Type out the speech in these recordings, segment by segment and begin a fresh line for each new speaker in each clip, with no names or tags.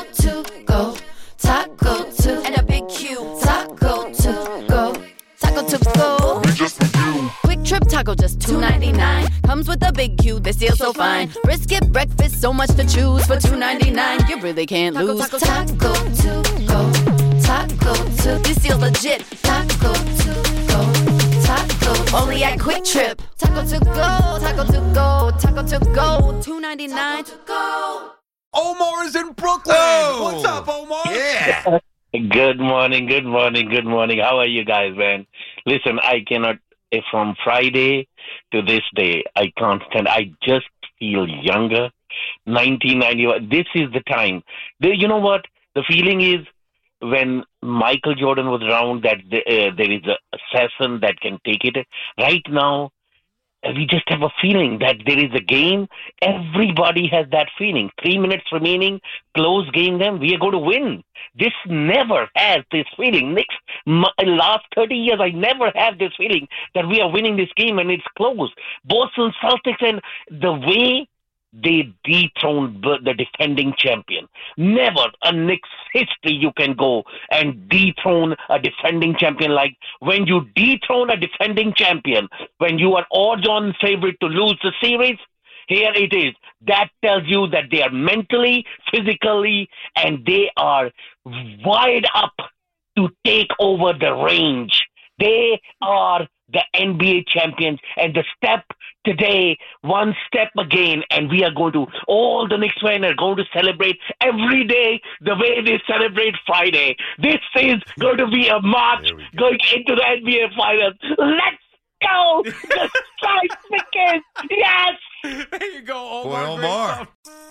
to go. Taco to and a big Q. Taco to go. Taco to go. Quick Trip Taco just $2.99. Comes with a big Q, this deal so fine. Brisket breakfast, so much to choose for $2.99. You really can't lose. Taco to go. Taco to this deal legit. Taco to go. Taco only at Quick Trip. Taco to go. Taco to go. Taco to go. $2.99 to go.
Omar is in Brooklyn.
Oh.
What's up, Omar?
Yeah.
Good morning. How are you guys, man? Listen, I cannot, from Friday to this day, I can't stand. I just feel younger. 1991, this is the time. You know what? The feeling is when Michael Jordan was around that there is a assassin that can take it. Right now, we just have a feeling that there is a game. Everybody has that feeling. 3 minutes remaining, close game them, we are going to win. This never has this feeling. Last 30 years, I never had this feeling that we are winning this game and it's close. Boston Celtics and the way they dethroned the defending champion. Never in Knicks history you can go and dethrone a defending champion like when you dethrone a defending champion, when you are odds-on favorite to lose the series. Here it is. That tells you that they are mentally, physically, and they are wired up to take over the range. They are the NBA champions, and the step today, one step again, and we are going to, all the Knicks fans are going to celebrate every day the way they celebrate Friday. This is going to be a march going into the NBA Finals. Let's go! The strike begins! Yes!
There you go,
Boy,
Omar.
Omar.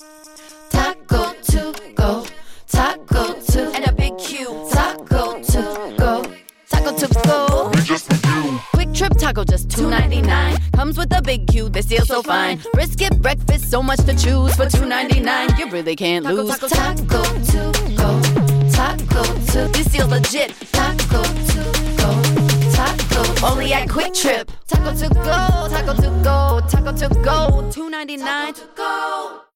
Taco to go. Taco to and a big Q. Taco to go. Taco to go. Quick Trip Taco just $2.99. Comes with a big Q, this deal so fine. Brisket breakfast, so much to choose for $2.99. You really can't lose. Taco to go. Taco to this deal legit. Taco to go. Taco only at Quick Trip. Taco to go. Taco to go. Taco to go. $2.99 to go.